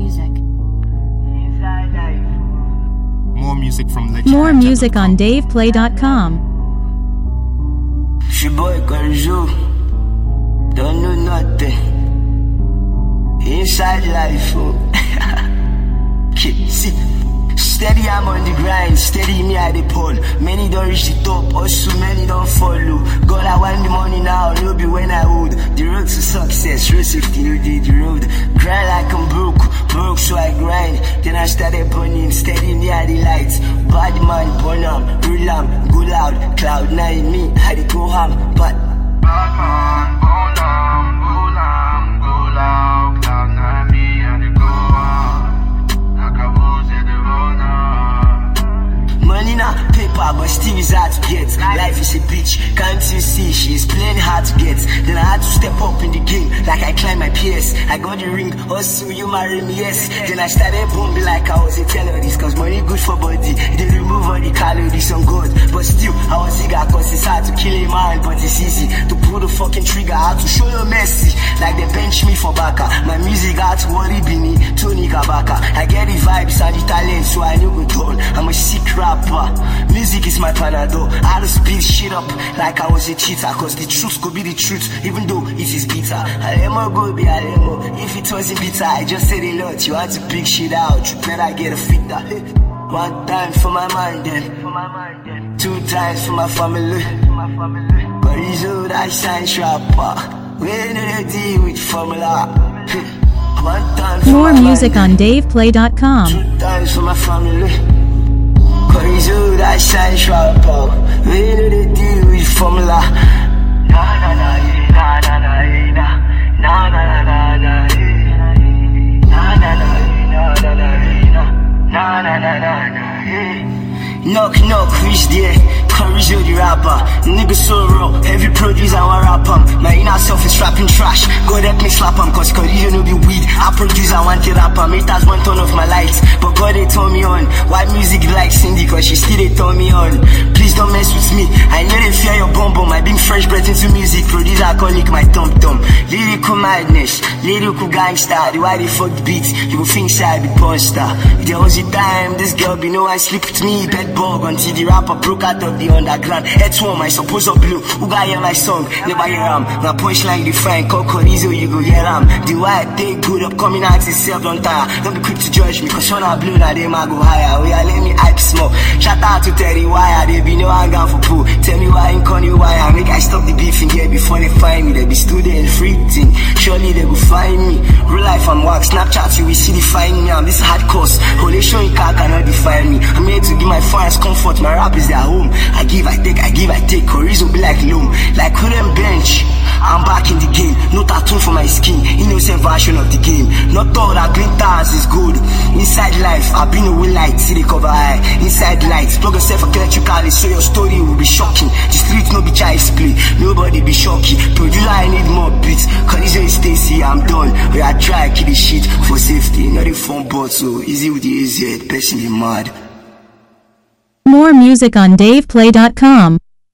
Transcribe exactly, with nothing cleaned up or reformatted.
music. More music from Legend. More music on dave play dot com. She boy Karju, don't know nothing. Inside life, oh. Kid, see. Steady, I'm on the grind, steady me at the pole. Many don't reach the top, also many don't follow. God, I want the money now, no be when I would. The road to success, road safety, no day the road. Grind like I'm broke, broke so I grind. Then I started burning, steady me at the lights. Bad man, burn am, roll am, go loud. Cloud nine me, I dey go ham, but bad man, burn am, go loud, go loud. Cloud nine me, I dey go ham. Money na paper, but still is hard to get. Life is a bitch, can't you see? She is playing hard to get. Then I had to step up in the game, like I climbed my P S. I got the ring, also you marry me, yes. Then I started booming like I was a terrorist. Cause money good for body, they remove all the calories on God. But still, I was eager cause it's hard to kill a man. But it's easy to pull the fucking trigger. I had to show you mercy, like they bench me for Baka. My music had to worry Bini, Tony Kabaka. I get the vibes and the talent, so I knew go done. I'm a sick rapper. Music is my panado. I had to speed shit up like I was a cheater. Cause the truth could be the truth, even though it is bitter. Alemo go be Alemo. If it wasn't bitter, I just said a lot. You had to pick shit out, you better get a fitter. One time for my mind then, two times for my family. But it's all that science rapper. When they deal with formula. One time for More my music mind, on dave play dot com. two times for my family. Cause you that shine sharp up. We know they deal with formula. Na na na na na na na na na na na na na na na na na na na na. Knock knock, who's there? Courage the rapper, nigga so raw. Heavy produce I want rap em. My inner self is rapping trash. God help me slap em, cause Courage no be weed. I produce I want to rap em. It has one ton of my lights, but God they turn me on. Why music like Cindy? Cause she still they turn me on. Please don't mess with me. I know they fear your bum bum. I bring fresh breath into music. Produce iconic my thumb thumb. Lyrical madness, lyrical gangster. The why they fuck the beats, you will think say I be monster. If there was a time this girl be no one sleep with me bed bug until the rapper broke out of the underground. Head warm, I suppose up blue. Who got hear my song? Never hear am. My punchline define. Call Corizo, you go hear am. The way I take good up coming out itself don't tire. Don't be quick to judge me, cause when I blue now they might go higher. We are let me hype small. Shout out to Terry Wire, they be no hang for pool. Tell me why ain't you wire. Make I stop the beef in here before they find me. They be student free thing. Surely they will find me. Real life I'm wax. Snapchat you will see define me. I'm this hard course. Holy show you car cannot define me. I'm here to give my fans comfort. My rap is their home. I give, I take, I give, I take. Corizo be like loom, like couldn't bench. I'm back in the game, no tattoo for my skin. Innocent version of the game. Not all that glitters is good. Inside life, I've been away light, see the cover high. Inside lights, plug yourself electrically, so your story will be shocking. The street no be child's play, nobody be shocking. Producer, I need more beats. Corizo is Stacy, I'm done. We are try keep the shit for safety. Not a phone bot, so easy with the easy head. Person be mad. More music on dave play dot com.